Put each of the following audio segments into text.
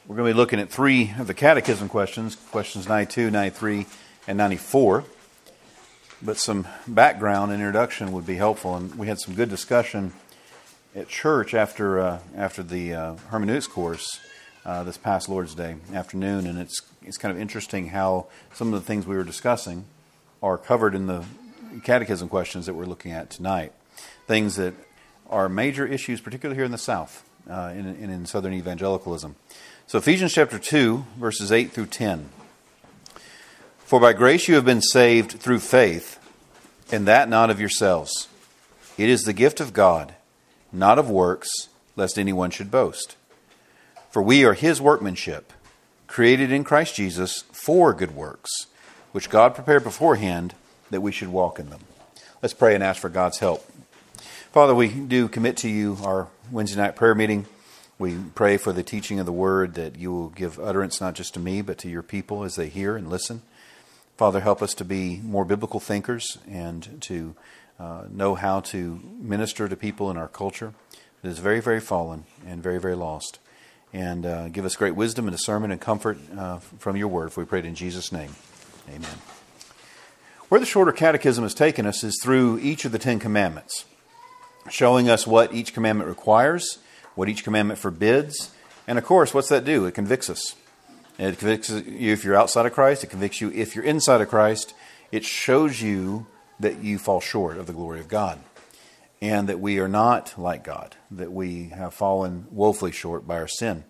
We're going to be looking at 3 of the catechism questions 92, 93, and 94. But some background and introduction would be helpful. And we had some good discussion at church after the hermeneutics course this past Lord's Day afternoon. And it's kind of interesting how some of the things we were discussing are covered in the catechism questions that we're looking at tonight. Things that are major issues, particularly here in the South, in Southern evangelicalism. So Ephesians chapter 2, verses 8 through 10. For by grace you have been saved through faith, and that not of yourselves. It is the gift of God, not of works, lest anyone should boast. For we are His workmanship, created in Christ Jesus for good works, which God prepared beforehand that we should walk in them. Let's pray and ask for God's help. Father, we do commit to you our Wednesday night prayer meeting. We pray for the teaching of the Word, that you will give utterance not just to me, but to your people as they hear and listen. Father, help us to be more biblical thinkers and to know how to minister to people in our culture that is very, very fallen and very, very lost. And give us great wisdom and discernment and comfort from your Word, for we pray it in Jesus' name. Amen. Where the shorter catechism has taken us is through each of the 10 commandments, showing us what each commandment requires, what each commandment forbids, and of course, what's that do? It convicts us. It convicts you if you're outside of Christ. It convicts you if you're inside of Christ. It shows you that you fall short of the glory of God, and that we are not like God, that we have fallen woefully short by our sin.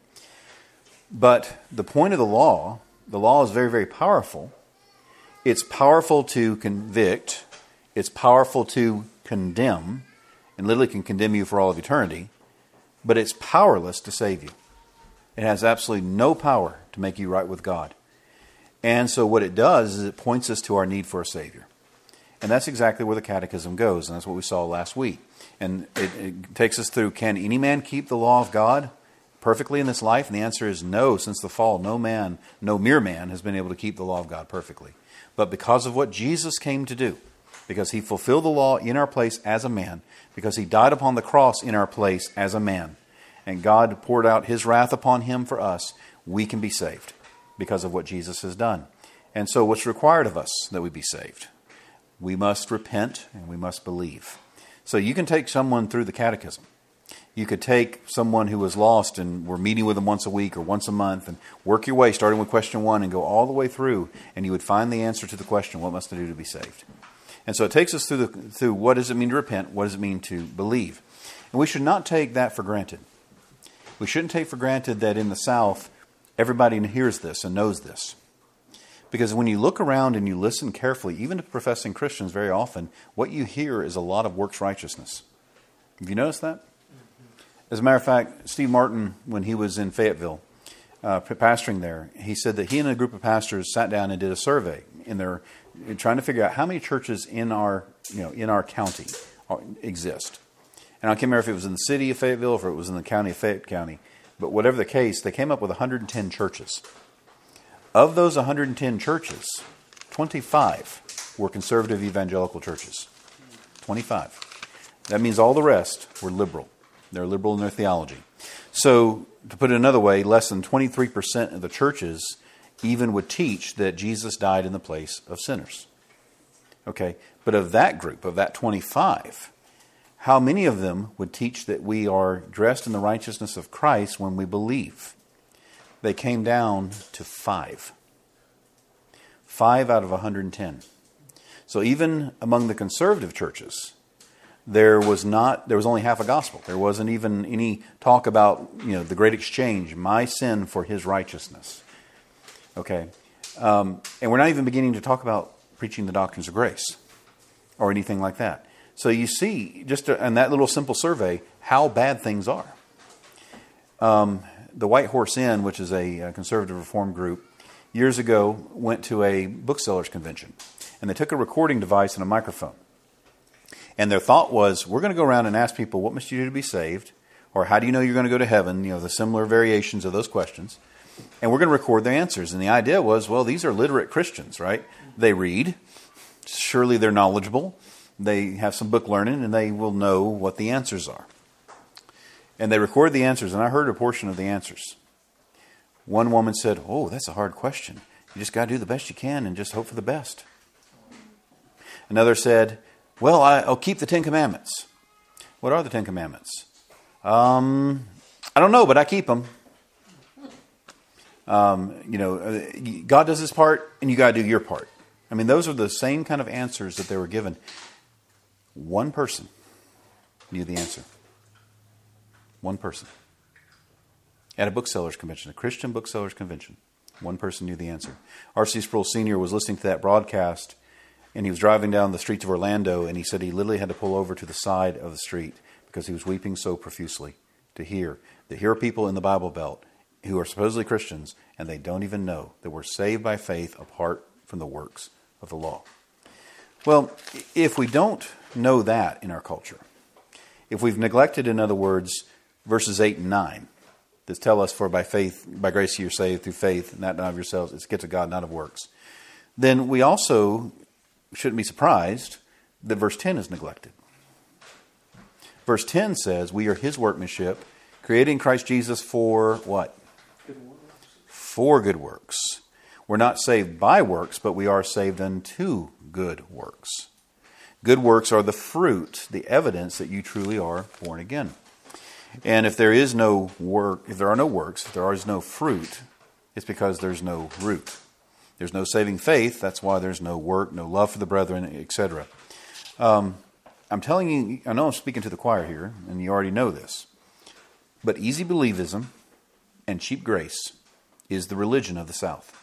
But the point of the law is very, very powerful. It's powerful to convict. It's powerful to condemn, and literally can condemn you for all of eternity. But it's powerless to save you. It has absolutely no power to make you right with God. And so what it does is it points us to our need for a Savior. And that's exactly where the catechism goes. And that's what we saw last week. And it takes us through, can any man keep the law of God perfectly in this life? And the answer is no. Since the fall, no mere man has been able to keep the law of God perfectly. But because of what Jesus came to do, because He fulfilled the law in our place as a man, because He died upon the cross in our place as a man, and God poured out His wrath upon Him for us, we can be saved because of what Jesus has done. And so what's required of us that we be saved? We must repent and we must believe. So you can take someone through the catechism. You could take someone who was lost and we're meeting with them once a week or once a month and work your way, starting with question 1 and go all the way through, and you would find the answer to the question, what must I do to be saved? And so it takes us through what does it mean to repent, what does it mean to believe. And we should not take that for granted. We shouldn't take for granted that in the South, everybody hears this and knows this. Because when you look around and you listen carefully, even to professing Christians very often, what you hear is a lot of works righteousness. Have you noticed that? As a matter of fact, Steve Martin, when he was in Fayetteville, pastoring there, he said that he and a group of pastors sat down and did a survey trying to figure out how many churches in our county exist. And I can't remember if it was in the city of Fayetteville or if it was in the county of Fayette County. But whatever the case, they came up with 110 churches. Of those 110 churches, 25 were conservative evangelical churches. 25. That means all the rest were liberal. They're liberal in their theology. So, to put it another way, less than 23% of the churches even would teach that Jesus died in the place of sinners. Okay, but of that group, of that 25, how many of them would teach that we are dressed in the righteousness of Christ when we believe? They came down to 5. 5 out of 110. So even among the conservative churches, there was only half a gospel. There wasn't even any talk about the great exchange, my sin for His righteousness. Okay, and we're not even beginning to talk about preaching the doctrines of grace or anything like that. So you see, just in that little simple survey, how bad things are. The White Horse Inn, which is a conservative reform group, years ago went to a booksellers convention, and they took a recording device and a microphone. And their thought was, we're going to go around and ask people, what must you do to be saved? Or how do you know you're going to go to heaven? The similar variations of those questions. And we're going to record their answers. And the idea was, well, these are literate Christians, right? They read. Surely they're knowledgeable. They have some book learning, and they will know what the answers are. And they record the answers, and I heard a portion of the answers. One woman said, "Oh, that's a hard question. You just got to do the best you can and just hope for the best." Another said, "Well, I'll keep the 10 Commandments." What are the 10 Commandments? I don't know, but I keep them. God does his part, and you got to do your part. I mean, those are the same kind of answers that they were given. One person knew the answer. One person. At a booksellers convention, a Christian booksellers convention, one person knew the answer. R.C. Sproul Sr. was listening to that broadcast, and he was driving down the streets of Orlando, and he said he literally had to pull over to the side of the street because he was weeping so profusely to hear that here are people in the Bible Belt who are supposedly Christians, and they don't even know that we're saved by faith apart from the works of the law. Well, if we don't know that in our culture, if we've neglected, in other words, verses 8 and 9, that tell us, for by faith, by grace you're saved through faith, and that not of yourselves, it's a gift of God, not of works, then we also shouldn't be surprised that verse 10 is neglected. Verse 10 says, we are his workmanship, created in Christ Jesus for what? Good works. For good works. We're not saved by works, but we are saved unto good works. Good works are the fruit, the evidence that you truly are born again. And if there is no work, if there are no works, if there is no fruit, it's because there's no root. There's no saving faith. That's why there's no work, no love for the brethren, etc. I'm telling you, I know I'm speaking to the choir here, and you already know this, but easy believism and cheap grace is the religion of the South.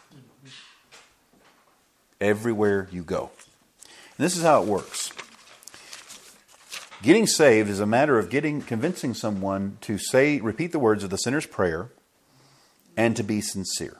Everywhere you go. And this is how it works. Getting saved is a matter of convincing someone to repeat the words of the sinner's prayer and to be sincere.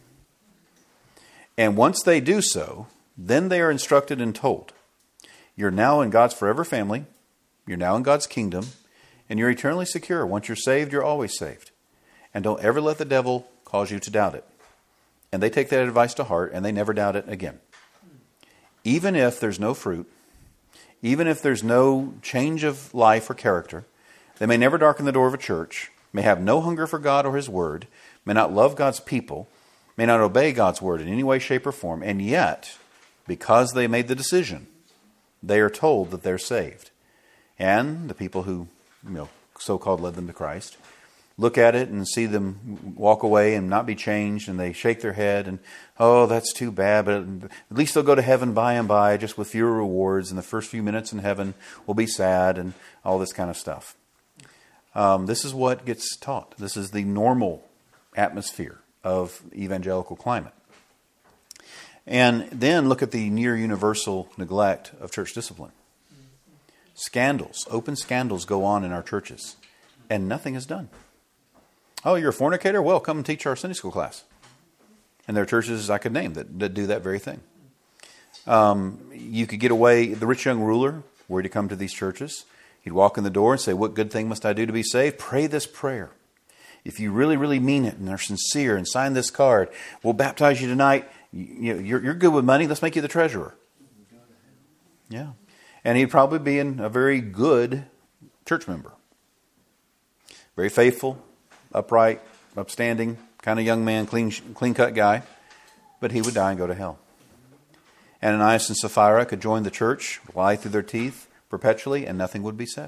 And once they do so, then they are instructed and told, you're now in God's forever family, you're now in God's kingdom, and you're eternally secure. Once you're saved, you're always saved. And don't ever let the devil cause you to doubt it. And they take that advice to heart, and they never doubt it again. Even if there's no fruit, even if there's no change of life or character, they may never darken the door of a church, may have no hunger for God or his word, may not love God's people, may not obey God's word in any way, shape, or form, and yet, because they made the decision, they are told that they're saved. And the people who, so-called led them to Christ, look at it and see them walk away and not be changed, and they shake their head and, oh, that's too bad, but at least they'll go to heaven by and by, just with fewer rewards, and the first few minutes in heaven will be sad, and all this kind of stuff. This is what gets taught. This is the normal atmosphere of evangelical climate. And then look at the near universal neglect of church discipline. Scandals, open scandals go on in our churches, and nothing is done. Oh, you're a fornicator? Well, come and teach our Sunday school class. And there are churches I could name that do that very thing. You could get away, the rich young ruler, were to come to these churches, he'd walk in the door and say, what good thing must I do to be saved? Pray this prayer. If you really, really mean it and are sincere and sign this card, we'll baptize you tonight. You're good with money. Let's make you the treasurer. Yeah. And he'd probably be a very good church member. Very faithful, upright, upstanding, kind of young man, clean-cut guy. But he would die and go to hell. Ananias and Sapphira could join the church, lie through their teeth perpetually, and nothing would be said.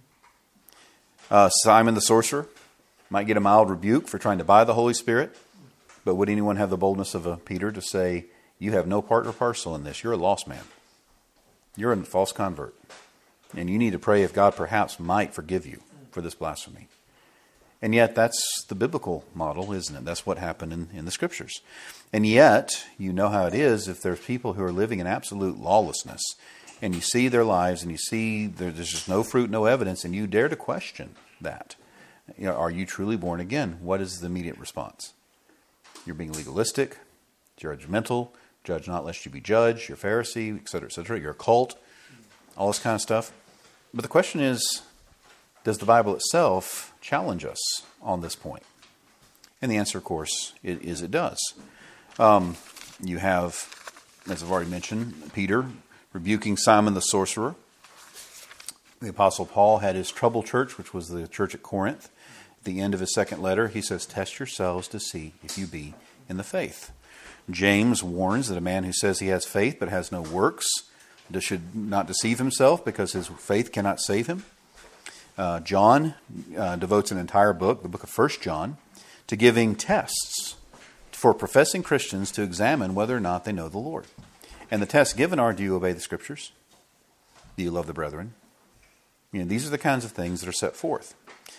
Simon the sorcerer might get a mild rebuke for trying to buy the Holy Spirit, but would anyone have the boldness of Peter to say, you have no part or parcel in this. You're a lost man. You're a false convert. And you need to pray if God perhaps might forgive you for this blasphemy. And yet that's the biblical model, isn't it? That's what happened in the Scriptures. And yet, you know how it is if there's people who are living in absolute lawlessness, and you see their lives, and you see there's just no fruit, no evidence, and you dare to question that. Are you truly born again? What is the immediate response? You're being legalistic, judgmental, judge not lest you be judged, you're Pharisee, etc., etc., you're a cult, all this kind of stuff. But the question is, does the Bible itself challenge us on this point? And the answer, of course, is it does. You have, as I've already mentioned, Peter rebuking Simon the sorcerer. The Apostle Paul had his trouble church, which was the church at Corinth. the end of his second letter, he says, test yourselves to see if you be in the faith. James warns that a man who says he has faith but has no works should not deceive himself because his faith cannot save him. John devotes an entire book, the book of 1 John, to giving tests for professing Christians to examine whether or not they know the Lord. And the tests given are, do you obey the Scriptures? Do you love the brethren? These are the kinds of things that are set forth.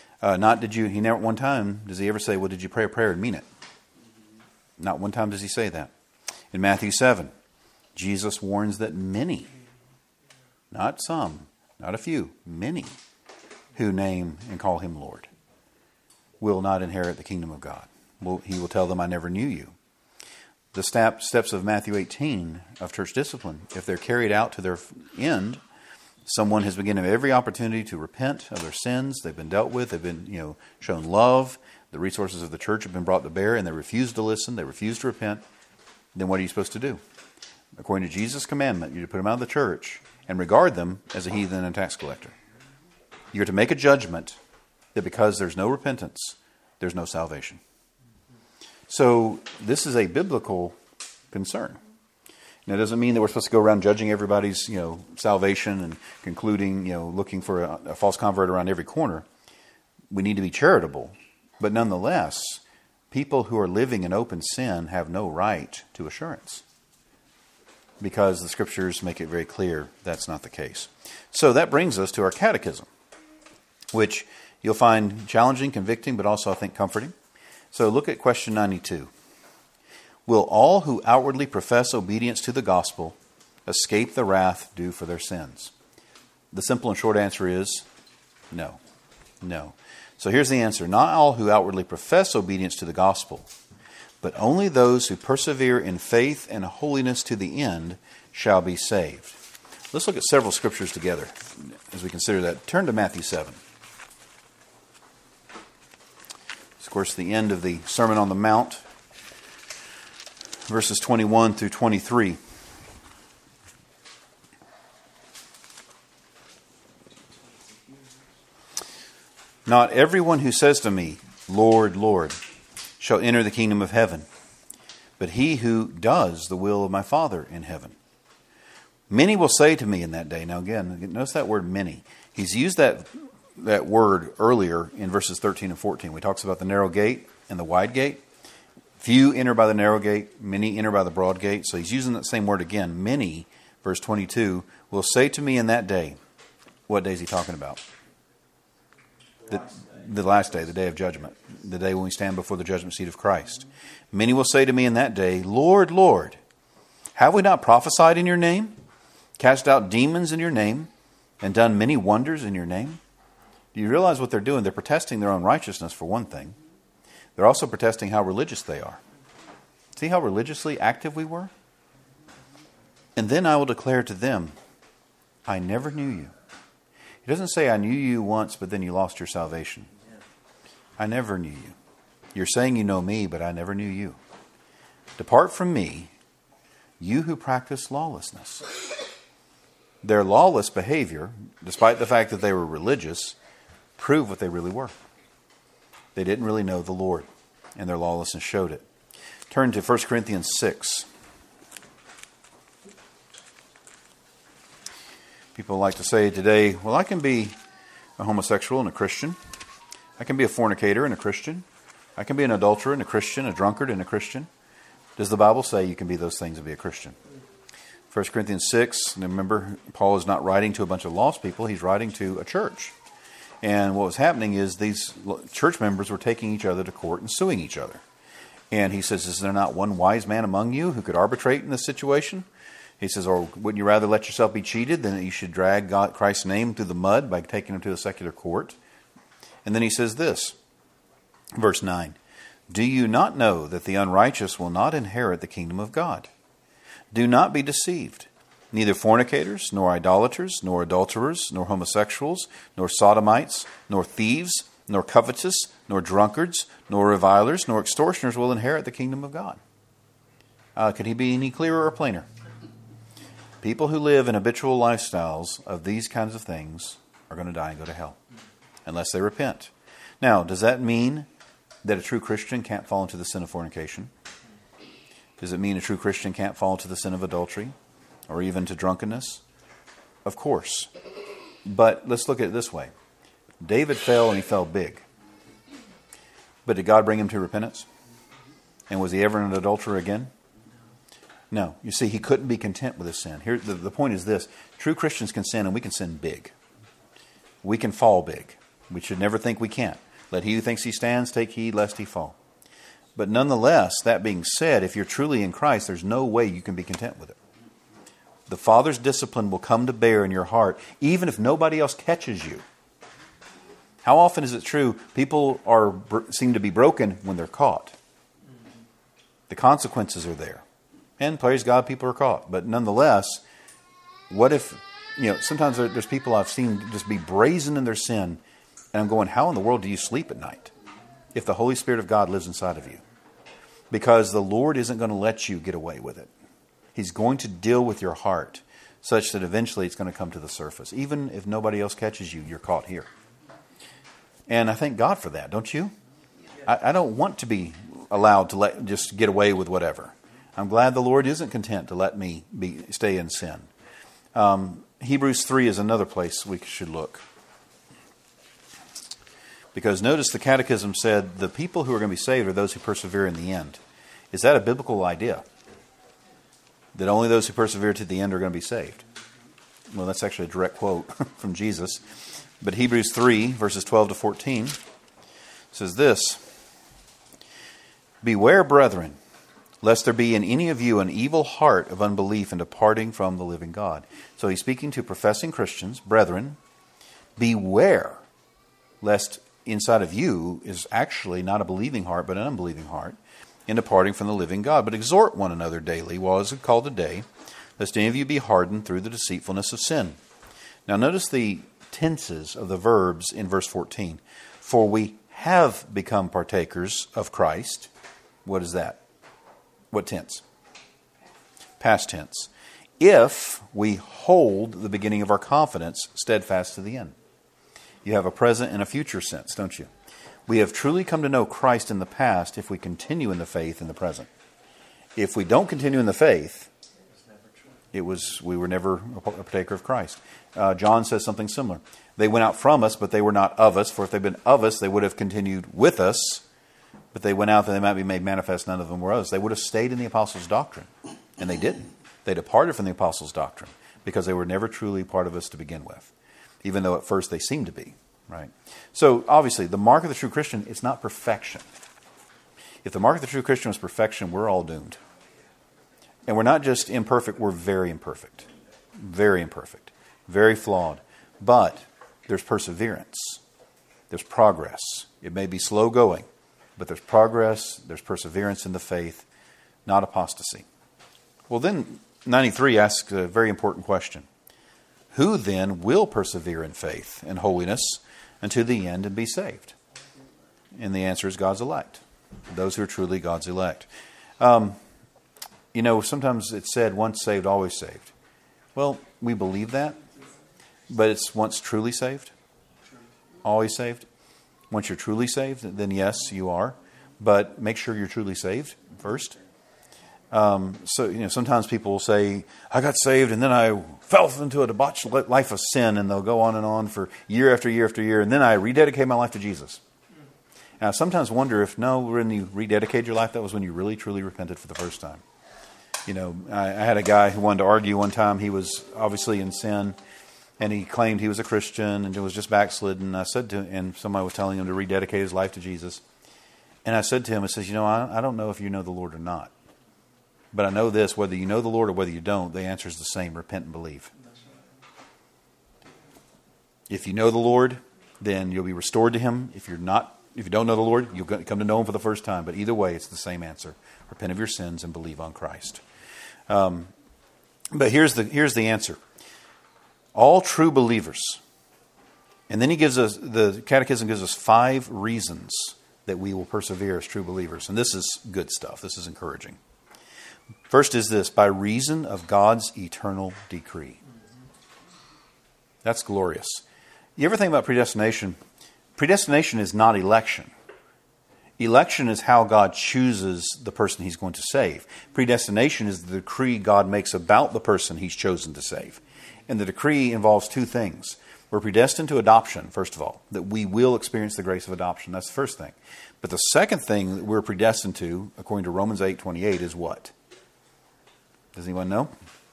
He never one time does he ever say, well, did you pray a prayer and mean it? Not one time does he say that. In Matthew 7, Jesus warns that many, not some, not a few, many who name and call him Lord will not inherit the kingdom of God. He will tell them, I never knew you. The steps of Matthew 18 of church discipline, if they're carried out to their end, someone has been given every opportunity to repent of their sins. They've been dealt with. They've been shown love. The resources of the church have been brought to bear, and they refuse to listen. They refuse to repent. Then what are you supposed to do? According to Jesus' commandment, you're to put them out of the church and regard them as a heathen and tax collector. You're to make a judgment that because there's no repentance, there's no salvation. So this is a biblical concern. Now, it doesn't mean that we're supposed to go around judging everybody's, salvation and concluding, looking for a false convert around every corner. We need to be charitable. But nonetheless, people who are living in open sin have no right to assurance, because the Scriptures make it very clear that's not the case. So that brings us to our catechism, which you'll find challenging, convicting, but also, I think, comforting. So look at question 92. Will all who outwardly profess obedience to the gospel escape the wrath due for their sins? The simple and short answer is no. No. So here's the answer. Not all who outwardly profess obedience to the gospel, but only those who persevere in faith and holiness to the end shall be saved. Let's look at several scriptures together as we consider that. Turn to Matthew 7. It's, of course, the end of the Sermon on the Mount, verses 21 through 23. Not everyone who says to me, Lord, Lord, shall enter the kingdom of heaven, but he who does the will of my Father in heaven. Many will say to me in that day. Now again, notice that word many. He's used that word earlier in verses 13 and 14. We talks about the narrow gate and the wide gate. Few enter by the narrow gate, many enter by the broad gate. So he's using that same word again. Many, verse 22, will say to me in that day. What day is he talking about? The last day, the day of judgment, the day when we stand before the judgment seat of Christ. Many will say to me in that day, Lord, Lord, have we not prophesied in your name, cast out demons in your name, and done many wonders in your name? Do you realize what they're doing? They're protesting their own righteousness, for one thing. They're also protesting how religious they are. See how religiously active we were? And then I will declare to them, I never knew you. He doesn't say, I knew you once, but then you lost your salvation. I never knew you. You're saying you know me, but I never knew you. Depart from me, you who practice lawlessness. Their lawless behavior, despite the fact that they were religious, proved what they really were. They didn't really know the Lord, and their lawlessness showed it. Turn to 1 Corinthians 6. People like to say today, well, I can be a homosexual and a Christian. I can be a fornicator and a Christian. I can be an adulterer and a Christian, a drunkard and a Christian. Does the Bible say you can be those things and be a Christian? 1 Corinthians 6, and remember, Paul is not writing to a bunch of lost people. He's writing to a church. And what was happening is these church members were taking each other to court and suing each other. And he says, is there not one wise man among you who could arbitrate in this situation? He says, or wouldn't you rather let yourself be cheated than that you should drag Christ's name through the mud by taking him to a secular court? And then he says this, verse 9, do you not know that the unrighteous will not inherit the kingdom of God? Do not be deceived. Neither fornicators, nor idolaters, nor adulterers, nor homosexuals, nor sodomites, nor thieves, nor covetous, nor drunkards, nor revilers, nor extortioners will inherit the kingdom of God. Could he be any clearer or plainer? People who live in habitual lifestyles of these kinds of things are going to die and go to hell unless they repent. Now, does that mean that a true Christian can't fall into the sin of fornication? Does it mean a true Christian can't fall into the sin of adultery or even to drunkenness? Of course. But let's look at it this way. David fell and he fell big. But did God bring him to repentance? And was he ever an adulterer again? No. You see, he couldn't be content with his sin. Here, the point is this. True Christians can sin, and we can sin big. We can fall big. We should never think we can't. Let he who thinks he stands take heed lest he fall. But nonetheless, that being said, if you're truly in Christ, there's no way you can be content with it. The Father's discipline will come to bear in your heart, even if nobody else catches you. How often is it true people seem to be broken when they're caught? The consequences are there. And praise God, people are caught. But nonetheless, what if, sometimes there's people I've seen just be brazen in their sin, and I'm going, how in the world do you sleep at night if the Holy Spirit of God lives inside of you? Because the Lord isn't going to let you get away with it. He's going to deal with your heart such that eventually it's going to come to the surface. Even if nobody else catches you, you're caught here. And I thank God for that, don't you? I don't want to be allowed to just get away with whatever. I'm glad the Lord isn't content to let me stay in sin. Hebrews 3 is another place we should look. Because notice the Catechism said the people who are going to be saved are those who persevere in the end. Is that a biblical idea? That only those who persevere to the end are going to be saved? Well, that's actually a direct quote from Jesus. But Hebrews 3, verses 12 to 14, says this: Beware, brethren, lest there be in any of you an evil heart of unbelief in departing from the living God. So he's speaking to professing Christians, brethren, beware, lest inside of you is actually not a believing heart, but an unbelieving heart, in departing from the living God. But exhort one another daily, while it is called today, lest any of you be hardened through the deceitfulness of sin. Now notice the tenses of the verbs in verse 14. For we have become partakers of Christ. What is that? What tense? Past tense. If we hold the beginning of our confidence steadfast to the end. You have a present and a future sense, don't you? We have truly come to know Christ in the past if we continue in the faith in the present. If we don't continue in the faith, we were never a partaker of Christ. John says something similar. They went out from us, but they were not of us. For if they'd been of us, they would have continued with us. But they went out that they might be made manifest, none of them were of us. They would have stayed in the apostles' doctrine. And they didn't. They departed from the apostles' doctrine because they were never truly part of us to begin with, even though at first they seemed to be. Right? So obviously, the mark of the true Christian is not perfection. If the mark of the true Christian was perfection, we're all doomed. And we're not just imperfect, we're very imperfect. Very imperfect. Very flawed. But there's perseverance. There's progress. It may be slow going, but there's progress, there's perseverance in the faith, not apostasy. Well, then 93 asks a very important question. Who then will persevere in faith and holiness unto the end and be saved? And the answer is God's elect. Those who are truly God's elect. Sometimes it's said, once saved, always saved. Well, we believe that, but it's once truly saved, always saved. Once you're truly saved, then yes, you are. But make sure you're truly saved first. Sometimes people will say, I got saved and then I fell into a debauched life of sin, and they'll go on and on for year after year after year, and then I rededicated my life to Jesus. And I sometimes wonder if, when you rededicated your life, that was when you really, truly repented for the first time. I had a guy who wanted to argue one time. He was obviously in sin, and he claimed he was a Christian and was just backslidden. And I said to him, and somebody was telling him to rededicate his life to Jesus. And I said to him, I don't know if you know the Lord or not. But I know this, whether you know the Lord or whether you don't, the answer is the same: repent and believe. If you know the Lord, then you'll be restored to Him. If you don't know the Lord, you'll come to know Him for the first time. But either way, it's the same answer: repent of your sins and believe on Christ. But here's the answer: all true believers. And then the Catechism gives us 5 reasons that we will persevere as true believers. And this is good stuff. This is encouraging. First is this: by reason of God's eternal decree. That's glorious. You ever think about predestination? Predestination is not election. Election is how God chooses the person He's going to save. Predestination is the decree God makes about the person He's chosen to save. And the decree involves two things. We're predestined to adoption, first of all, that we will experience the grace of adoption. That's the first thing. But the second thing that we're predestined to, according to Romans 8:28, is what? Does anyone know?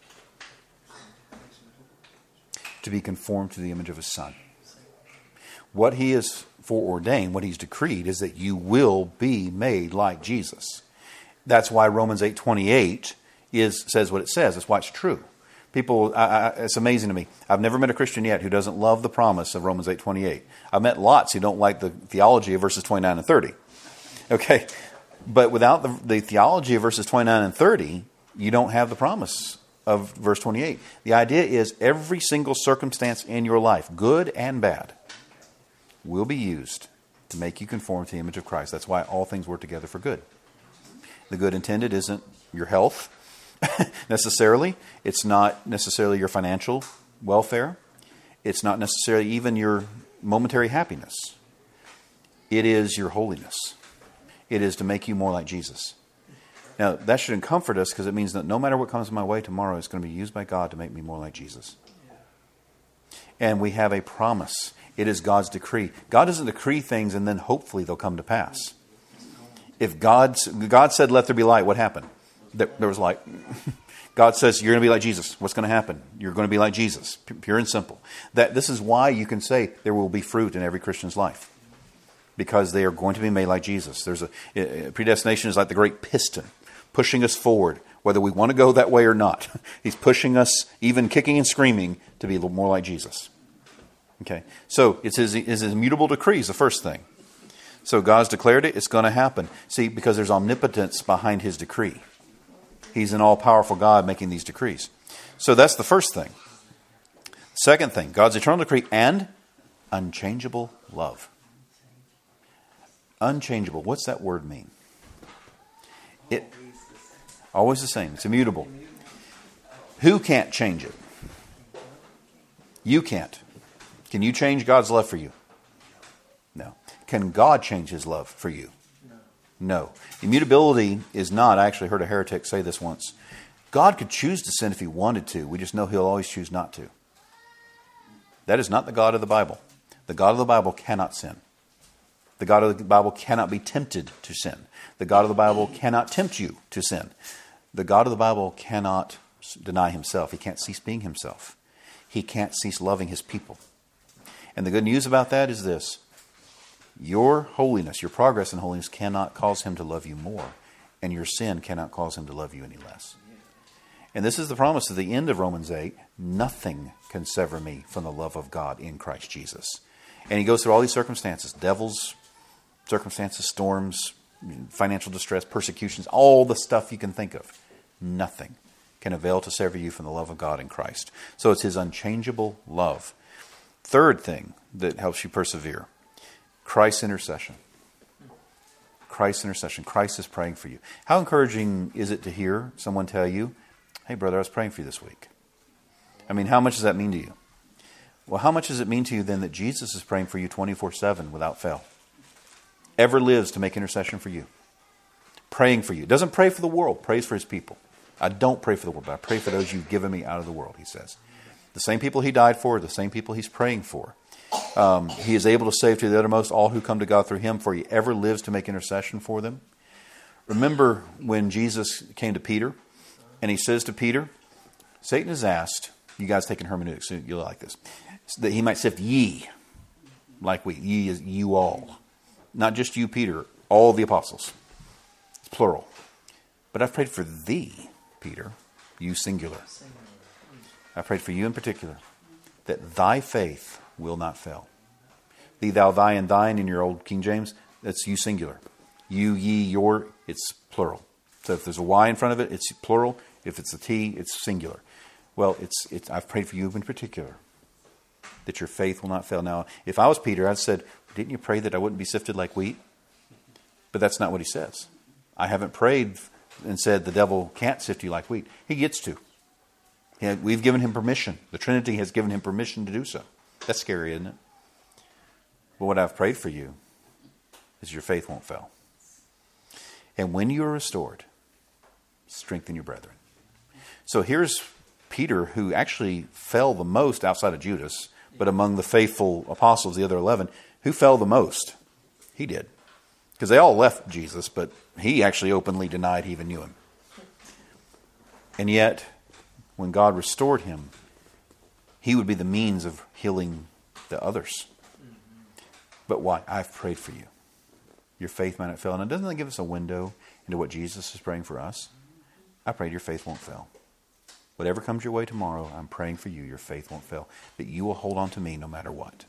To be conformed to the image of His Son. What He has foreordained, what He's decreed, is that you will be made like Jesus. That's why Romans 8:28 says what it says. That's why it's true. People, it's amazing to me. I've never met a Christian yet who doesn't love the promise of Romans 8:28. I've met lots who don't like the theology of verses 29 and 30. Okay, but without the theology of verses 29 and 30, you don't have the promise of verse 28. The idea is every single circumstance in your life, good and bad, will be used to make you conform to the image of Christ. That's why all things work together for good. The good intended isn't your health, necessarily. It's not necessarily your financial welfare. It's not necessarily even your momentary happiness. It is your holiness. It is to make you more like Jesus. Now, that shouldn't comfort us because it means that no matter what comes my way tomorrow, it's going to be used by God to make me more like Jesus. And we have a promise. It is God's decree. God doesn't decree things and then hopefully they'll come to pass. If God said, let there be light, what happened? There was light. God says, you're going to be like Jesus. What's going to happen? You're going to be like Jesus. Pure and simple. This is why you can say there will be fruit in every Christian's life. Because they are going to be made like Jesus. Predestination is like the great piston, pushing us forward, whether we want to go that way or not. He's pushing us, even kicking and screaming, to be a little more like Jesus. Okay, so it's his immutable decree is the first thing. So God's declared it, it's going to happen. See, because there's omnipotence behind His decree. He's an all-powerful God making these decrees. So that's the first thing. Second thing, God's eternal decree and unchangeable love. Unchangeable, what's that word mean? It always the same. It's immutable. Who can't change it? You can't. Can you change God's love for you? No. Can God change His love for you? No. Immutability is not, I actually heard a heretic say this once, God could choose to sin if He wanted to. We just know He'll always choose not to. That is not the God of the Bible. The God of the Bible cannot sin. The God of the Bible cannot be tempted to sin. The God of the Bible cannot tempt you to sin. The God of the Bible cannot deny Himself. He can't cease being Himself. He can't cease loving His people. And the good news about that is this. Your holiness, your progress in holiness cannot cause Him to love you more. And your sin cannot cause Him to love you any less. And this is the promise at the end of Romans 8. Nothing can sever me from the love of God in Christ Jesus. And he goes through all these circumstances. Devils, circumstances, storms, financial distress, persecutions, all the stuff you can think of. Nothing can avail to sever you from the love of God in Christ. So it's His unchangeable love. Third thing that helps you persevere. Christ's intercession. Christ's intercession. Christ is praying for you. How encouraging is it to hear someone tell you, hey brother, I was praying for you this week. I mean, how much does that mean to you? Well, how much does it mean to you then that Jesus is praying for you 24/7 without fail? Ever lives to make intercession for you. Praying for you. Doesn't pray for the world, prays for His people. I don't pray for the world, but I pray for those you've given me out of the world, He says. The same people He died for, the same people He's praying for. He is able to save to the uttermost all who come to God through Him, for He ever lives to make intercession for them. Remember when Jesus came to Peter, and He says to Peter, Satan has asked, you guys taking hermeneutics, so you'll like this, that he might sift ye, like wheat. Ye is you all. Not just you, Peter, all the apostles. It's plural. But I've prayed for thee, Peter, you singular. I prayed for you in particular, that thy faith will not fail. Thee, thou, thy, and thine in your old King James, that's you singular. You, ye, your, it's plural. So if there's a Y in front of it, it's plural. If it's a T, it's singular. Well, I've prayed for you in particular, that your faith will not fail. Now, if I was Peter, I'd said, didn't you pray that I wouldn't be sifted like wheat? But that's not what he says. I haven't prayed and said the devil can't sift you like wheat. He gets to. We've given him permission. The Trinity has given him permission to do so. That's scary, isn't it? But what I've prayed for you is your faith won't fail. And when you are restored, strengthen your brethren. So here's Peter, who actually fell the most outside of Judas, but among the faithful apostles, the other 11, who fell the most? He did. Because they all left Jesus, but he actually openly denied he even knew him. And yet, when God restored him, he would be the means of healing the others. But why? I've prayed for you. Your faith might not fail. And doesn't that give us a window into what Jesus is praying for us? I pray your faith won't fail. Whatever comes your way tomorrow, I'm praying for you. Your faith won't fail. That you will hold on to me no matter what.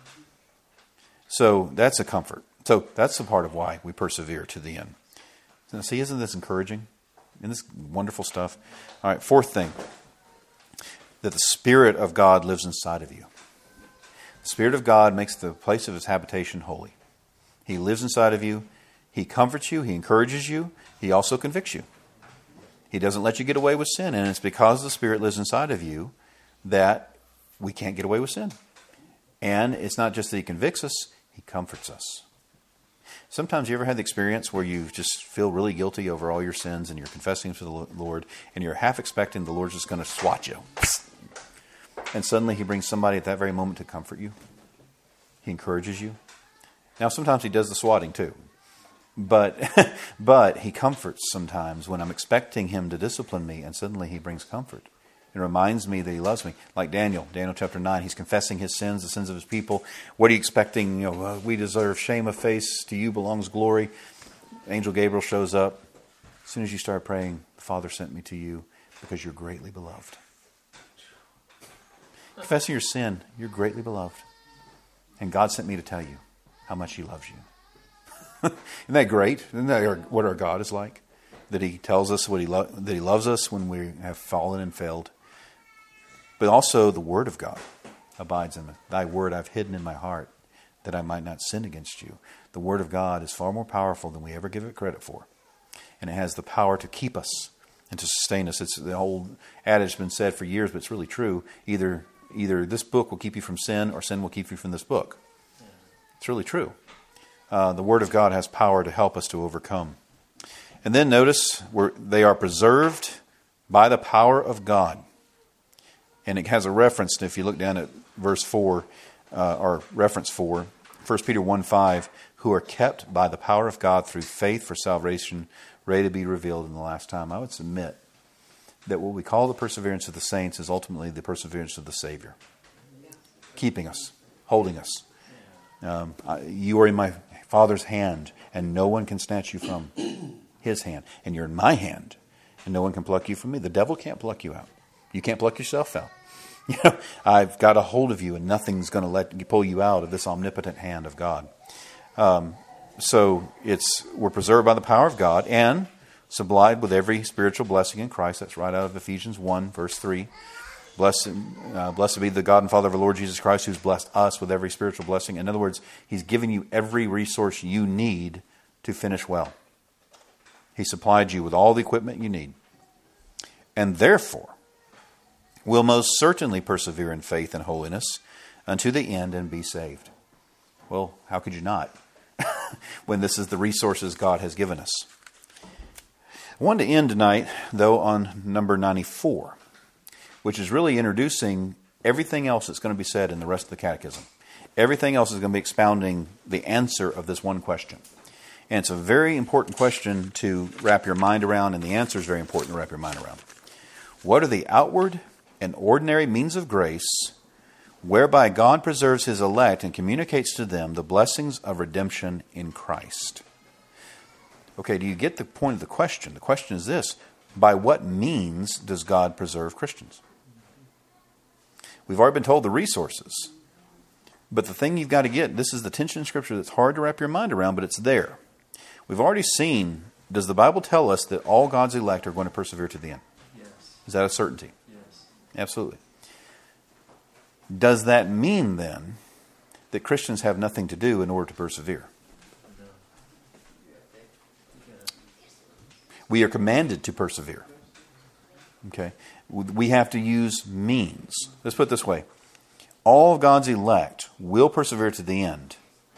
So that's a comfort. So that's the part of why we persevere to the end. Now, see, isn't this encouraging? Isn't this wonderful stuff? All right, fourth thing. That the Spirit of God lives inside of you. The Spirit of God makes the place of His habitation holy. He lives inside of you. He comforts you. He encourages you. He also convicts you. He doesn't let you get away with sin. And it's because the Spirit lives inside of you that we can't get away with sin. And it's not just that He convicts us, He comforts us. Sometimes you ever had the experience where you just feel really guilty over all your sins and you're confessing to the Lord and you're half expecting the Lord's just going to swat you. And suddenly He brings somebody at that very moment to comfort you. He encourages you. Now sometimes He does the swatting too. But He comforts sometimes when I'm expecting Him to discipline me, and suddenly He brings comfort. It reminds me that He loves me. Like Daniel chapter 9, he's confessing his sins, the sins of his people. What are you expecting? We deserve shame of face. To you belongs glory. Angel Gabriel shows up. As soon as you start praying, the Father sent me to you because you're greatly beloved. Confessing your sin, you're greatly beloved. And God sent me to tell you how much He loves you. Isn't that great? Isn't that what our God is like? That He tells us that He loves us when we have fallen and failed. But also the Word of God abides in me. Thy word I've hidden in my heart, that I might not sin against you. The Word of God is far more powerful than we ever give it credit for. And it has the power to keep us and to sustain us. It's the old adage has been said for years, but it's really true. Either this book will keep you from sin, or sin will keep you from this book. It's really true. The Word of God has power to help us to overcome. And then notice they are preserved by the power of God. And it has a reference, if you look down at verse 4, or reference 4, 1 Peter 1:5, who are kept by the power of God through faith for salvation, ready to be revealed in the last time. I would submit that what we call the perseverance of the saints is ultimately the perseverance of the Savior. Keeping us, holding us. You are in my Father's hand, and no one can snatch you from His hand. And you're in my hand, and no one can pluck you from me. The devil can't pluck you out. You can't pluck yourself out. I've got a hold of you, and nothing's going to pull you out of this omnipotent hand of God. So we're preserved by the power of God and supplied with every spiritual blessing in Christ. That's right out of Ephesians 1, verse 3. Blessed be the God and Father of our Lord Jesus Christ, who's blessed us with every spiritual blessing. In other words, He's given you every resource you need to finish well. He supplied you with all the equipment you need. And therefore, will most certainly persevere in faith and holiness unto the end and be saved. Well, how could you not? When this is the resources God has given us. I wanted to end tonight, though, on number 94, which is really introducing everything else that's going to be said in the rest of the catechism. Everything else is going to be expounding the answer of this one question. And it's a very important question to wrap your mind around, and the answer is very important to wrap your mind around. What are the outward and ordinary means of grace whereby God preserves His elect and communicates to them the blessings of redemption in Christ? Okay, do you get the point of the question? The question is this: by what means does God preserve Christians? We've already been told the resources. But the thing you've got to get, this is the tension in Scripture that's hard to wrap your mind around, but it's there. We've already seen, does the Bible tell us that all God's elect are going to persevere to the end? Yes. Is that a certainty? Yes. Absolutely. Does that mean then that Christians have nothing to do in order to persevere? No. We are commanded to persevere. Okay? We have to use means. Let's put it this way. All of God's elect will persevere to the end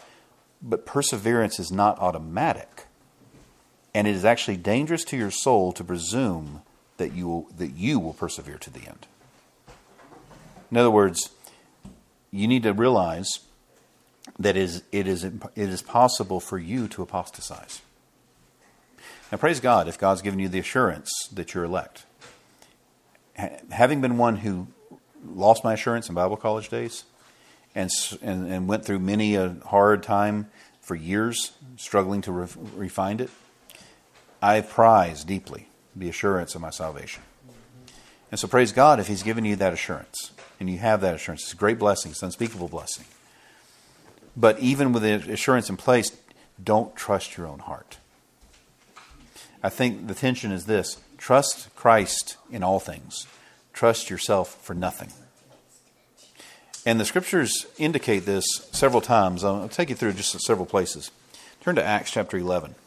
But perseverance is not automatic. And it is actually dangerous to your soul to presume that you will persevere to the end. In other words, you need to realize that it is possible for you to apostatize. Now, praise God if God's given you the assurance that you're elect. Having been one who lost my assurance in Bible college days and went through many a hard time for years, struggling to refine it, I prize deeply the assurance of my salvation. And so praise God if He's given you that assurance. And you have that assurance. It's a great blessing. It's an unspeakable blessing. But even with the assurance in place, don't trust your own heart. I think the tension is this. Trust Christ in all things. Trust yourself for nothing. And the Scriptures indicate this several times. I'll take you through just several places. Turn to Acts chapter 11.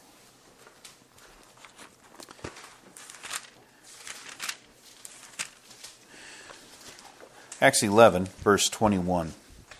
Acts 11, verse 21.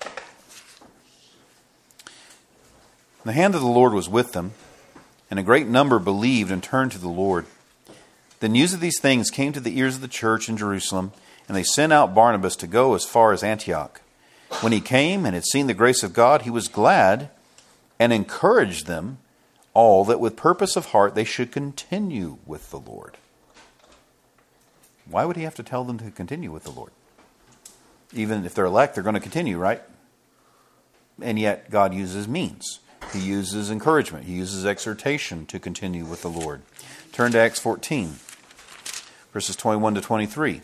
The hand of the Lord was with them, and a great number believed and turned to the Lord. The news of these things came to the ears of the church in Jerusalem, and they sent out Barnabas to go as far as Antioch. When he came and had seen the grace of God, he was glad and encouraged them all that with purpose of heart they should continue with the Lord. Why would he have to tell them to continue with the Lord? Even if they're elect, they're going to continue, right? And yet God uses means. He uses encouragement. He uses exhortation to continue with the Lord. Turn to Acts 14, verses 21 to 23.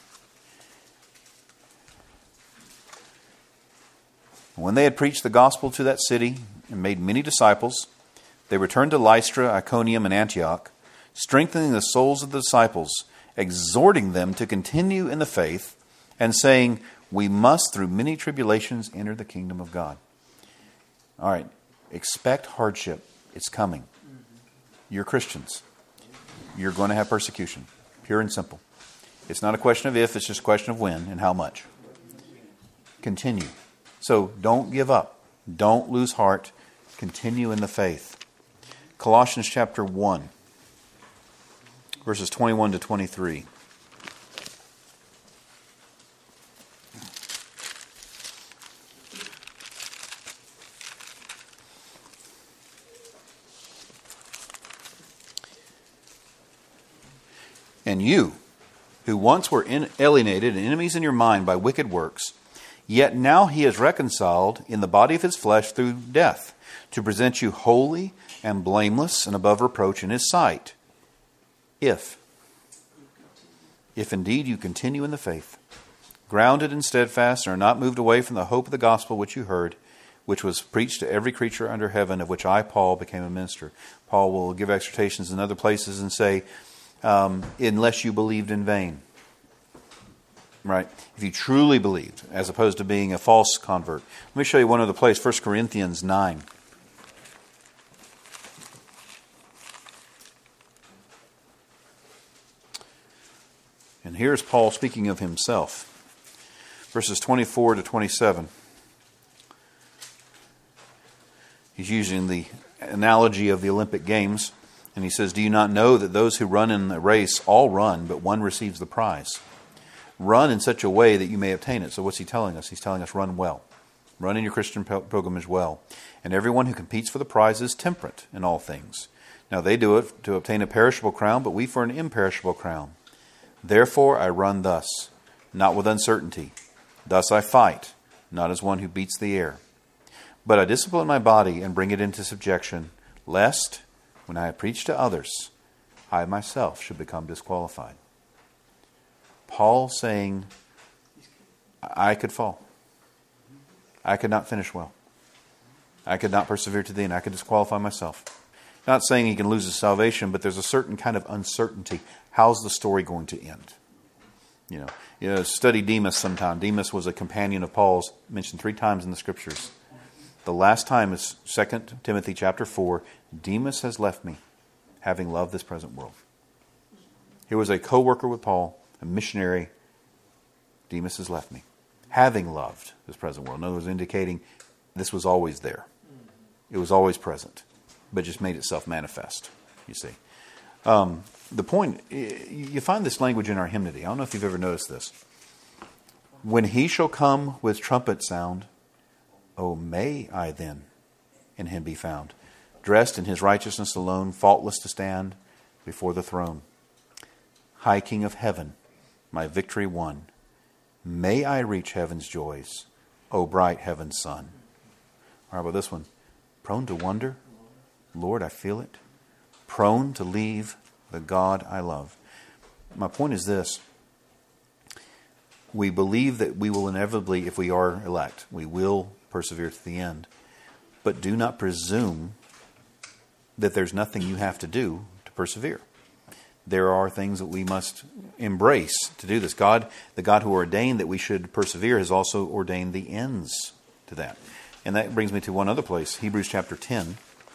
When they had preached the gospel to that city and made many disciples, they returned to Lystra, Iconium, and Antioch, strengthening the souls of the disciples, exhorting them to continue in the faith, and saying, we must, through many tribulations, enter the kingdom of God. All right. Expect hardship. It's coming. You're Christians. You're going to have persecution. Pure and simple. It's not a question of if, it's just a question of when and how much. Continue. So don't give up. Don't lose heart. Continue in the faith. Colossians chapter 1, verses 21 to 23. And you, who once were alienated and enemies in your mind by wicked works, yet now he is reconciled in the body of his flesh through death, to present you holy and blameless and above reproach in his sight. If indeed you continue in the faith, grounded and steadfast, and are not moved away from the hope of the gospel which you heard, which was preached to every creature under heaven, of which I, Paul, became a minister. Paul will give exhortations in other places and say, unless you believed in vain. Right? If you truly believed, as opposed to being a false convert. Let me show you one other place, 1 Corinthians 9. And here's Paul speaking of himself. Verses 24 to 27. He's using the analogy of the Olympic Games. And he says, do you not know that those who run in a race all run, but one receives the prize? Run in such a way that you may obtain it. So what's he telling us? He's telling us run well. Run in your Christian pilgrimage well. And everyone who competes for the prize is temperate in all things. Now they do it to obtain a perishable crown, but we for an imperishable crown. Therefore I run thus, not with uncertainty. Thus I fight, not as one who beats the air. But I discipline my body and bring it into subjection, lest, when I preach to others, I myself should become disqualified. Paul saying, I could fall. I could not finish well. I could not persevere to the end. I could disqualify myself. Not saying he can lose his salvation, but there's a certain kind of uncertainty. How's the story going to end? You know, study Demas sometime. Demas was a companion of Paul's, mentioned 3 times in the Scriptures. The last time is 2 Timothy chapter 4. Demas has left me, having loved this present world. He was a co-worker with Paul, a missionary. Demas has left me, having loved this present world. In other words, indicating this was always there. It was always present, but just made itself manifest, you see. The point, you find this language in our hymnody. I don't know if you've ever noticed this. When he shall come with trumpet sound, oh, may I then in him be found, dressed in his righteousness alone, faultless to stand before the throne. High King of heaven, my victory won, may I reach heaven's joys, O bright heaven's sun. How about this one? Prone to wonder, Lord, I feel it. Prone to leave the God I love. My point is this. We believe that we will inevitably, if we are elect, we will persevere to the end. But do not presume that there's nothing you have to do to persevere. There are things that we must embrace to do this. God, the God who ordained that we should persevere, has also ordained the ends to that. And that brings me to one other place, Hebrews chapter 10.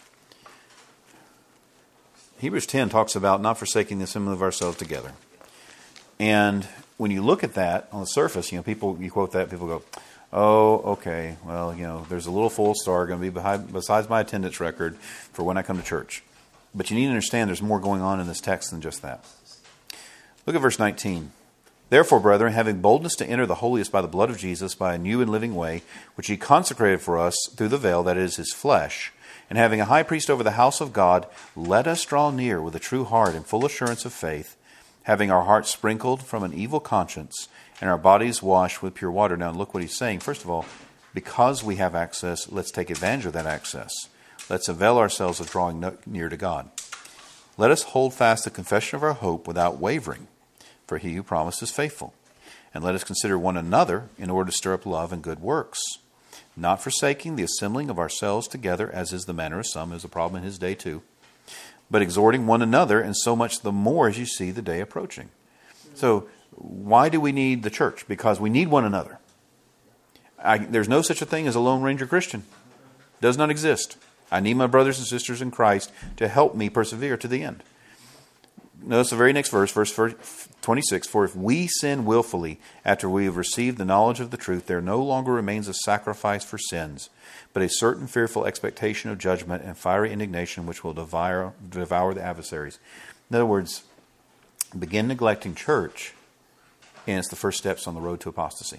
Hebrews 10 talks about not forsaking the assembly of ourselves together. And when you look at that on the surface, you quote that, people go, oh, okay, well, there's a little full star going to be besides my attendance record for when I come to church. But you need to understand there's more going on in this text than just that. Look at verse 19. Therefore, brethren, having boldness to enter the holiest by the blood of Jesus, by a new and living way, which he consecrated for us through the veil, that is his flesh, and having a high priest over the house of God, let us draw near with a true heart and full assurance of faith, having our hearts sprinkled from an evil conscience and our bodies washed with pure water. Now look what he's saying. First of all, because we have access, let's take advantage of that access. Let's avail ourselves of drawing near to God. Let us hold fast the confession of our hope without wavering, for he who promised is faithful. And let us consider one another in order to stir up love and good works, not forsaking the assembling of ourselves together, as is the manner of some. Is a problem in his day too. But exhorting one another, and so much the more as you see the day approaching. So, why do we need the church? Because we need one another. There's no such a thing as a Lone Ranger Christian. Does not exist. I need my brothers and sisters in Christ to help me persevere to the end. Notice the very next verse 26. For if we sin willfully after we have received the knowledge of the truth, there no longer remains a sacrifice for sins, but a certain fearful expectation of judgment and fiery indignation which will devour the adversaries. In other words, begin neglecting church, and it's the first steps on the road to apostasy.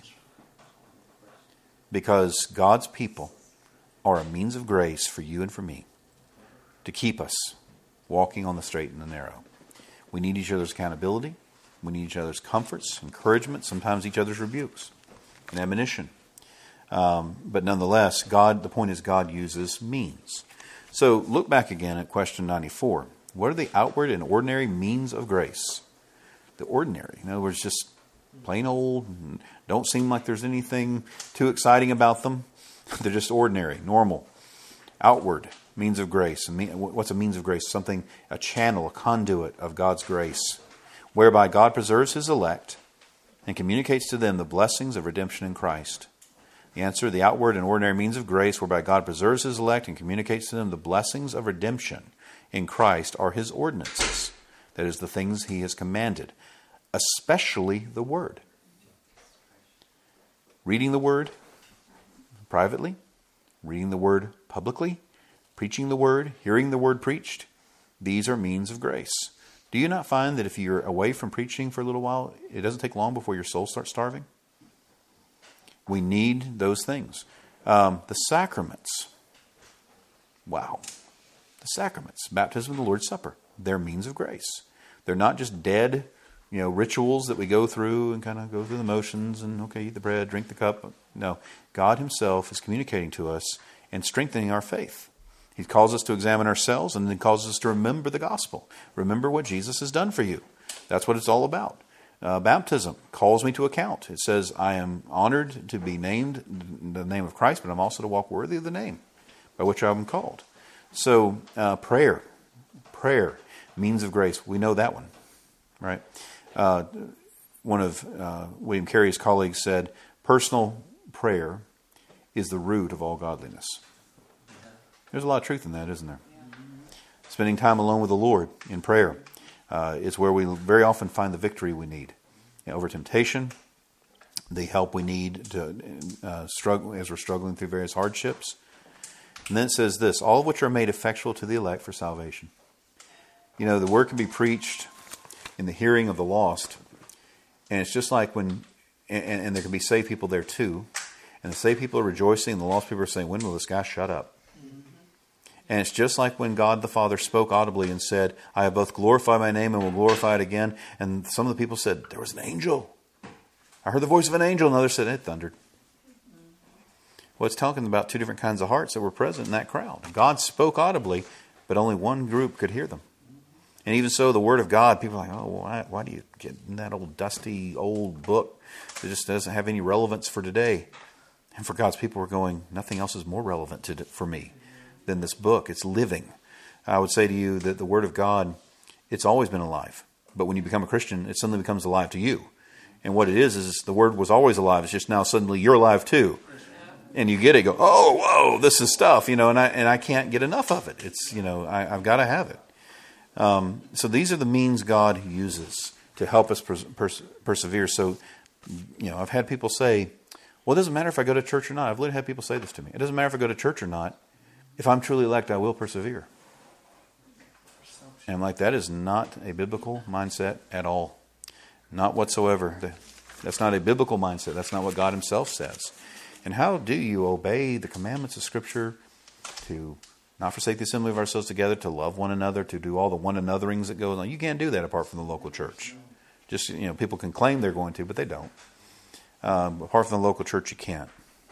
Because God's people are a means of grace for you and for me to keep us walking on the straight and the narrow. We need each other's accountability. We need each other's comforts, encouragement, sometimes each other's rebukes and admonition. But nonetheless, the point is God uses means. So look back again at question 94. What are the outward and ordinary means of grace? The ordinary. In other words, just plain old, don't seem like there's anything too exciting about them. They're just ordinary, normal, outward means of grace. And what's a means of grace? Something, a channel, a conduit of God's grace, whereby God preserves his elect and communicates to them the blessings of redemption in Christ. The answer, the outward and ordinary means of grace, whereby God preserves his elect and communicates to them the blessings of redemption in Christ, are his ordinances. That is, the things he has commanded, especially the Word. Reading the Word privately, reading the Word publicly, preaching the Word, hearing the Word preached. These are means of grace. Do you not find that if you're away from preaching for a little while, it doesn't take long before your soul starts starving? We need those things. The sacraments. Wow. The sacraments. Baptism and the Lord's Supper. They're means of grace. They're not just dead, rituals that we go through and kind of go through the motions and, okay, eat the bread, drink the cup. No. God himself is communicating to us and strengthening our faith. He calls us to examine ourselves and then calls us to remember the gospel. Remember what Jesus has done for you. That's what it's all about. Baptism calls me to account. It says, I am honored to be named in the name of Christ, but I'm also to walk worthy of the name by which I am called. So, prayer, means of grace. We know that one, right? One of William Carey's colleagues said, personal prayer is the root of all godliness. There's a lot of truth in that, isn't there? Spending time alone with the Lord in prayer is where we very often find the victory we need over temptation, the help we need to struggle as we're struggling through various hardships. And then it says this, all of which are made effectual to the elect for salvation. You know, the word can be preached in the hearing of the lost. And it's just like when, and there can be saved people there too. And the saved people are rejoicing and the lost people are saying, when will this guy shut up? And it's just like when God the Father spoke audibly and said, I have both glorified my name and will glorify it again. And some of the people said, there was an angel. I heard the voice of an angel. And others said, it thundered. Well, it's talking about two different kinds of hearts that were present in that crowd. God spoke audibly, but only one group could hear them. And even so, the Word of God, people are like, oh, why do you get in that old dusty old book that just doesn't have any relevance for today? And for God's people, we're going, nothing else is more relevant for me than this book. It's living. I would say to you that the Word of God, it's always been alive. But when you become a Christian, it suddenly becomes alive to you. And what it is the Word was always alive. It's just now suddenly you're alive too. And you get it, go, oh, whoa, this is stuff, and I can't get enough of it. It's, I've got to have it. So these are the means God uses to help us persevere. So, I've had people say, well, it doesn't matter if I go to church or not. I've literally had people say this to me. It doesn't matter if I go to church or not. If I'm truly elect, I will persevere. And I'm like, that is not a biblical mindset at all. Not whatsoever. That's not a biblical mindset. That's not what God Himself says. And how do you obey the commandments of Scripture to not forsake the assembly of ourselves together, to love one another, to do all the one anotherings that goes on? You can't do that apart from the local church. Just, people can claim they're going to, but they don't. Apart from the local church, you can't.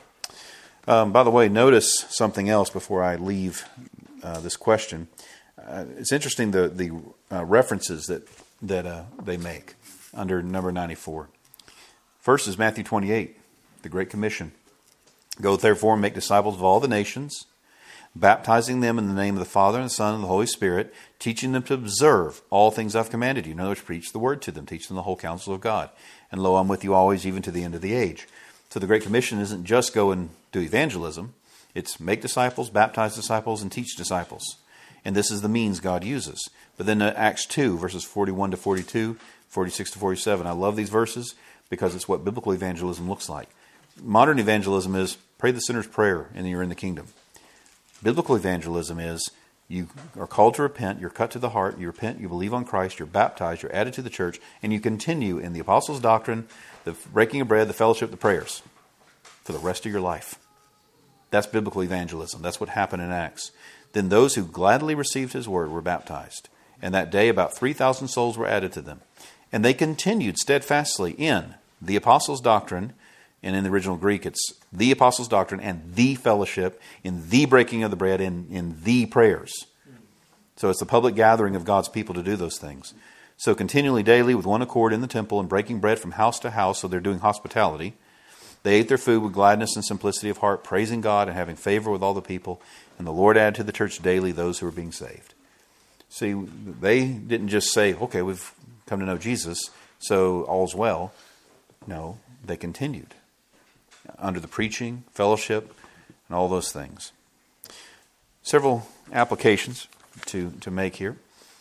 By the way, notice something else before I leave this question. It's interesting the references that they make under number 94. First is Matthew 28, the Great Commission. Go therefore and make disciples of all the nations, baptizing them in the name of the Father and the Son and the Holy Spirit, teaching them to observe all things I've commanded you. In other words, preach the word to them, teach them the whole counsel of God. And lo, I'm with you always, even to the end of the age. So the Great Commission isn't just go and do evangelism. It's make disciples, baptize disciples, and teach disciples. And this is the means God uses. But then Acts 2, verses 41 to 42, 46 to 47. I love these verses because it's what biblical evangelism looks like. Modern evangelism is pray the sinner's prayer and you're in the kingdom. Biblical evangelism is you are called to repent, you're cut to the heart, you repent, you believe on Christ, you're baptized, you're added to the church, and you continue in the apostles' doctrine, the breaking of bread, the fellowship, the prayers for the rest of your life. That's biblical evangelism. That's what happened in Acts. Then those who gladly received His word were baptized. And that day about 3,000 souls were added to them. And they continued steadfastly in the apostles' doctrine. And in the original Greek, it's the apostles' doctrine and the fellowship, in the breaking of the bread, in the prayers. So it's the public gathering of God's people to do those things. So continually daily with one accord in the temple and breaking bread from house to house, so they're doing hospitality. They ate their food with gladness and simplicity of heart, praising God and having favor with all the people. And the Lord added to the church daily those who were being saved. See, they didn't just say, okay, we've come to know Jesus, so all's well. No, they continued under the preaching, fellowship, and all those things. Several applications to make here.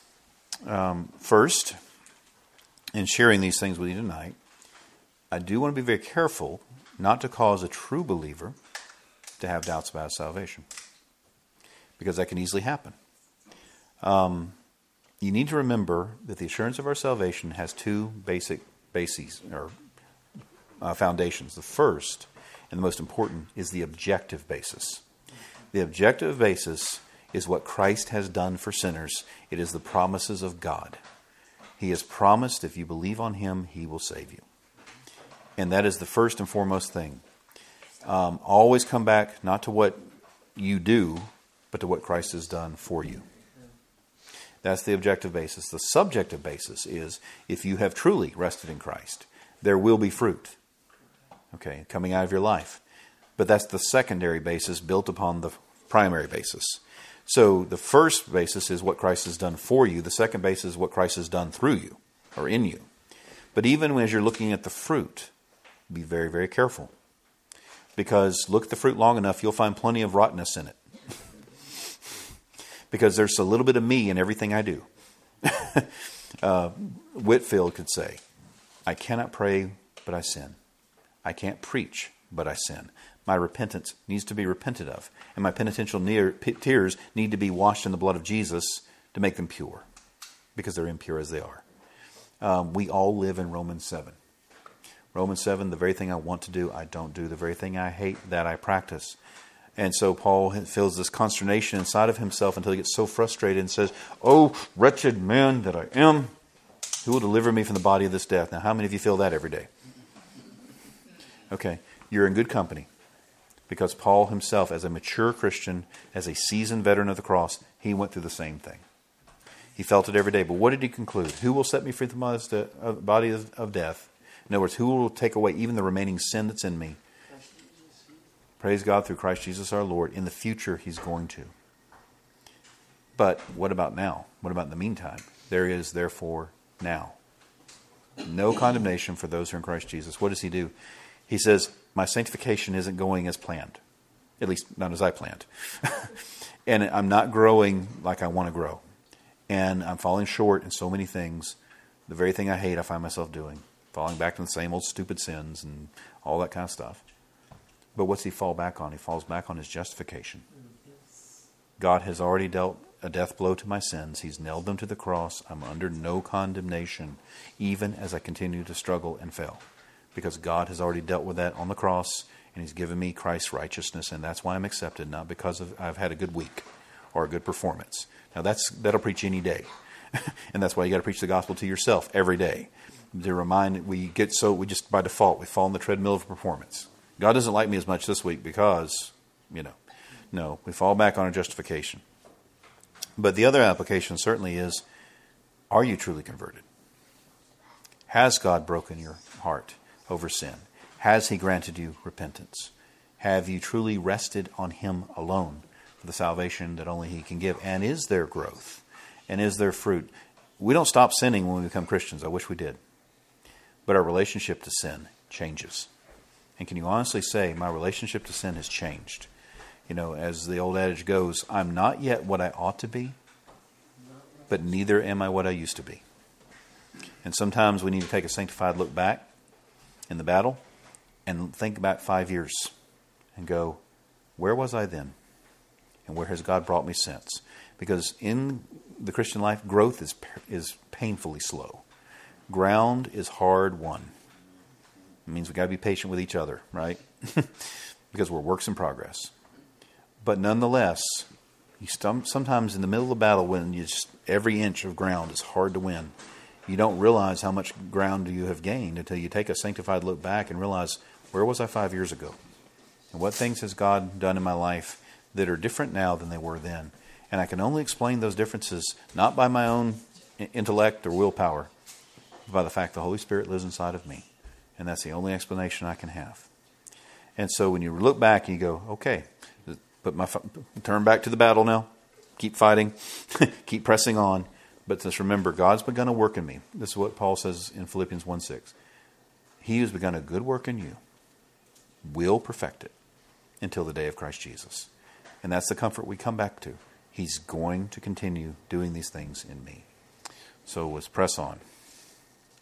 First, in sharing these things with you tonight, I do want to be very careful not to cause a true believer to have doubts about his salvation, because that can easily happen. You need to remember that the assurance of our salvation has two basic bases or foundations. The first and the most important is the objective basis. The objective basis is what Christ has done for sinners. It is the promises of God. He has promised if you believe on Him, He will save you. And that is the first and foremost thing. Always come back not to what you do, but to what Christ has done for you. That's the objective basis. The subjective basis is if you have truly rested in Christ, there will be fruit, coming out of your life. But that's the secondary basis built upon the primary basis. So the first basis is what Christ has done for you. The second basis is what Christ has done through you or in you. But even as you're looking at the fruit, be very, very careful. Because look at the fruit long enough, you'll find plenty of rottenness in it. Because there's a little bit of me in everything I do. Whitfield could say, I cannot pray, but I sin. I can't preach, but I sin. My repentance needs to be repented of. And my penitential tears need to be washed in the blood of Jesus to make them pure, because they're impure as they are. We all live in Romans 7. Romans 7, the very thing I want to do, I don't do. The very thing I hate, that I practice. And so Paul feels this consternation inside of himself until he gets so frustrated and says, "Oh, wretched man that I am, who will deliver me from the body of this death?" Now, how many of you feel that every day? Okay, you're in good company. Because Paul himself, as a mature Christian, as a seasoned veteran of the cross, he went through the same thing. He felt it every day. But what did he conclude? Who will set me free from the body of death? In other words, who will take away even the remaining sin that's in me? Praise God through Christ Jesus our Lord. In the future, he's going to. But what about now? What about in the meantime? There is, therefore, now no condemnation for those who are in Christ Jesus. What does he do? He says, my sanctification isn't going as planned. At least not as I planned. And I'm not growing like I want to grow. And I'm falling short in so many things. The very thing I hate, I find myself doing. Falling back to the same old stupid sins and all that kind of stuff. But what's he fall back on? He falls back on his justification. God has already dealt a death blow to my sins. He's nailed them to the cross. I'm under no condemnation, even as I continue to struggle and fail. Because God has already dealt with that on the cross, and he's given me Christ's righteousness, and that's why I'm accepted, not because I've had a good week or a good performance. Now that'll preach any day. And that's why you got to preach the gospel to yourself every day. To remind, we just by default, we fall on the treadmill of performance. God doesn't like me as much this week because, no, we fall back on our justification. But the other application certainly is, are you truly converted? Has God broken your heart over sin? Has he granted you repentance? Have you truly rested on him alone for the salvation that only he can give? And is there growth? And is there fruit? We don't stop sinning when we become Christians. I wish we did. But our relationship to sin changes. And can you honestly say, my relationship to sin has changed? As the old adage goes, I'm not yet what I ought to be, but neither am I what I used to be. And sometimes we need to take a sanctified look back in the battle and think back 5 years and go, where was I then? And where has God brought me since? Because in the Christian life, growth is painfully slow. Ground is hard won. It means we've got to be patient with each other, right? Because we're works in progress. But nonetheless, sometimes in the middle of the battle, when every inch of ground is hard to win, you don't realize how much ground you have gained until you take a sanctified look back and realize, where was I 5 years ago? And what things has God done in my life that are different now than they were then? And I can only explain those differences not by my own intellect or willpower, but by the fact the Holy Spirit lives inside of me. And that's the only explanation I can have. And so when you look back and you go, okay, turn back to the battle now. Keep fighting. Keep pressing on. But just remember, God's begun a work in me. This is what Paul says in Philippians 1:6. He who's begun a good work in you will perfect it until the day of Christ Jesus. And that's the comfort we come back to. He's going to continue doing these things in me. So let's press on.